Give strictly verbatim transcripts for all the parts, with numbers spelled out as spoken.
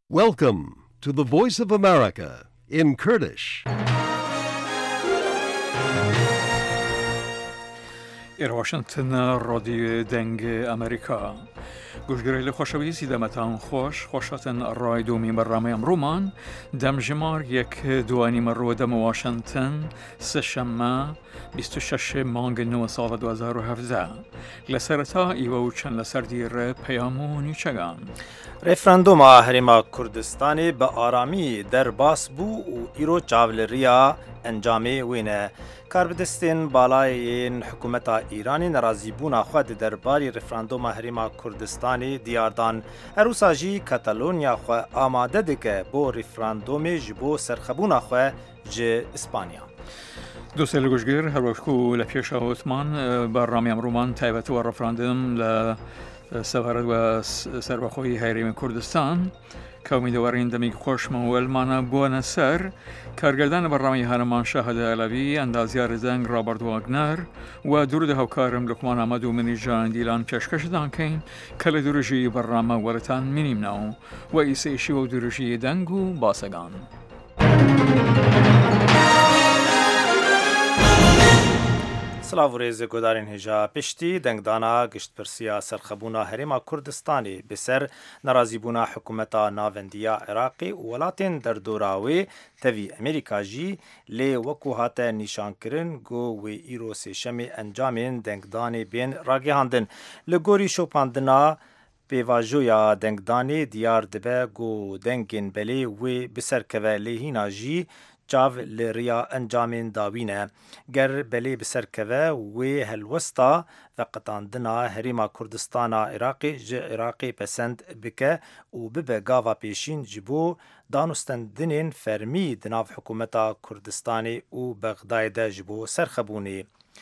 Welcome to the Voice of America in Kurdish. एर واشنگتن رادیو دنگ امریکا گوشگیری خوشویسی دمتان خوش خوشاتن رای دومی برنامه امرومان دم جمار یک دوانی مرو دم واشنگتن سشنبه بیست و شش مانگ نو سال دو هزار و هفده لسرتا ایو چند لسر دیر پیامونی چگان رفراندوم هریما کردستانی به آرامی در باس بو و ایرو چاولریا انجامی وینه کاربدستین بالای حکومت ایرانی نرازی بونا خود درباری رفراندوم هریما کردستانی دیاردان اروسا جی کاتالونیا خو آماده دکه بو رفراندوم جبو سرخبونا خو ج اسپانیا دوستان گوشگیر هر وقت کو لپیش اوتمان برنامه امرومان تایبت و رفراندوم ل سفارت و سربخوی هریما کردستان که امیدواریم دمیک خوش مول مانا بونا سر کارگردان برنامه هرمان شاهد علوی اندازیار زنگ رابرت واگنر و درود هاوکارم لقمان احمد و منی جان دیلان پیشکش دان کین کل دروژی برنامه ورتان منیم نو و ایسیشی و دروژی دنگو باسگان سلاو ریز گودارین هجا پشتی دنگدانا گشت پرسیا سرخبونا هریما کردستانی بسر نرازی بونا حکومتا ناوندیا عراقی و ولاتین در دوراوی توی امریکا جی لی وکو هاته نیشان کرن گو وی ایرو سیشمی انجامین دنگدانی بین راگی هاندن لگوری شوپاندنا پیواجویا دنگدانی دیار دبه گو دنگین بلی وی بسر کوه لیهینا جی چاو لریا انجامین داوینه گر بلی بسرکوه وی هلوستا و قطاندنا هریما کردستانا عراقی ج عراقی پسند بکه و ببه گاوا پیشین جبو دانستندنین فرمی دناف حکومتا کردستانی و بغدای ده جبو سرخبونی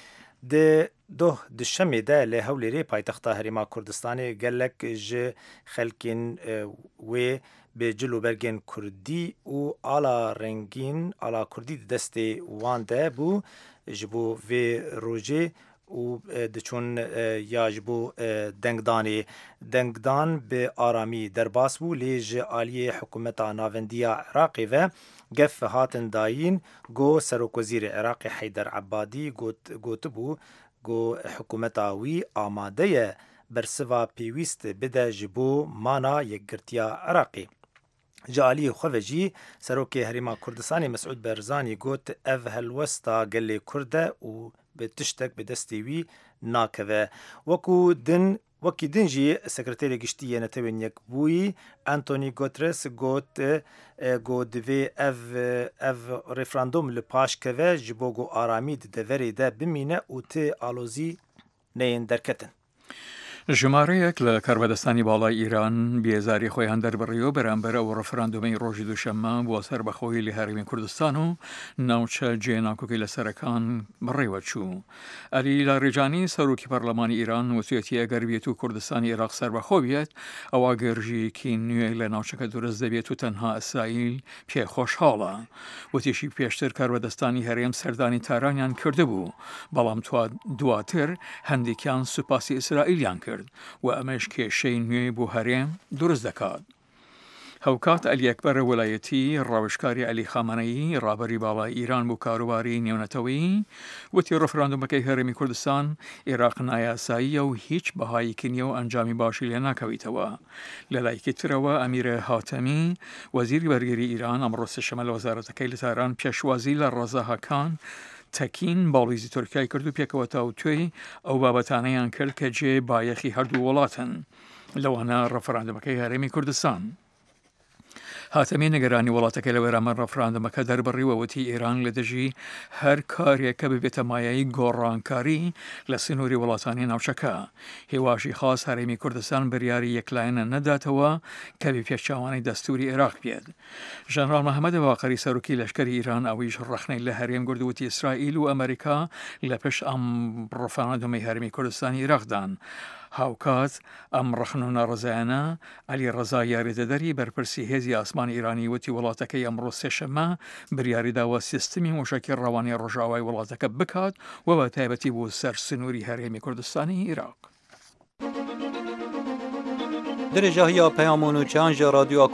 ده دو دشمی ده له هولی پایتخت هریما کردستانی گلک ج خلکین و به جلو برگن کردی و آلا رنگین آلا کردی دسته وانده بو جبو وی روژه و دچون یا جبو دنگدانی دنگدان به آرامی در باس بو لیج آلی حکومت ناوندیا عراقی و گف هاتن داین گو سروک وزیر عراقی حیدر عبادی گوت بو گو حکومت وی آماده برسوا پیویست بده جبو مانا یک گرتیا عراقی جالی خوفجی سروک هریما کردستانی مسعود برزانی گوت اف هلوستا گلی کرده و به تشتک به دستیوی ناکوه وکو دن وکی دنجی سکرتری گشتی نتوین یک بوی انتونی گوترس گوت گودوی اف اف رفراندوم لپاش کوه جبوگو آرامی دوری ده بمینه و تی آلوزی نین درکتن ژماره یک لکاربدستانی بالای ایران بیزاری خویان در بریو برانبر و رفراندومی روزی دوشنبه با سربخوی لهرمی کردستان و نوچه جیناکو که لسرکان بریو چو علی لاریجانی سروکی پارلمانی ایران وسیعتی غربیتو کردستانی عراق سربخویت او اگرجی کی نیو لنوچه که درست بیتو تنها اسرائیل پی خوشحاله و تیشی پیشتر کاربدستانی هریم سردانی تارانیان کرده بو بالام تو دواتر هندیکان سپاسی اسرائیلیان کرد و امش که شینوی بو هریم درست دکاد. هوکات علی اکبر ولایتی روشکاری علی خامنه‌ای رابری بالای ایران بو کاروباری نیونتوی و تی رفراندوم که هرمی کردستان عراق نایاسایی و هیچ بهایی کنیو انجامی باشی لناکویتوا للایکی تروا امیر حاتمی وزیر برگری ایران امروز شمال وزارت کیل تهران پیشوازی لرزا کان تکین بالیزی ترکیه کردو پیکوتا و توی او بابتانه کرد که جه بایخی هر دو ولاتن لوانا رفراندوم که هرمی کردستان هاتمی نگرانی ولاتک لورام رفراندوم که در بری و وتی ایران لدجی هر کاری که به تمایه گورانکاری لسنوری ولاتانی نوشکه هیواشی خاص هرمی کردستان بریاری یک لاین نداتوا که به پیشوانی دستوری عراق بیاد ژنرال محمد باقری سروکی لشکر ایران اویش رخنه لهریم گرد وتی اسرائیل و امریکا لپش ام رفراندوم هرمی کردستان عراق دان هاوکات ام رخنون رزانا علی رضا یاریددری برپرسی هزی آسمان ایرانی وتی ولاتکی امروز سشما بریاری دا و سیستمی مشکل روانی رجاوی ولاتک بکات و با تایبتی بو سر سنوری هرمی کردستانی عراق درجه های پیامونو چند رادیو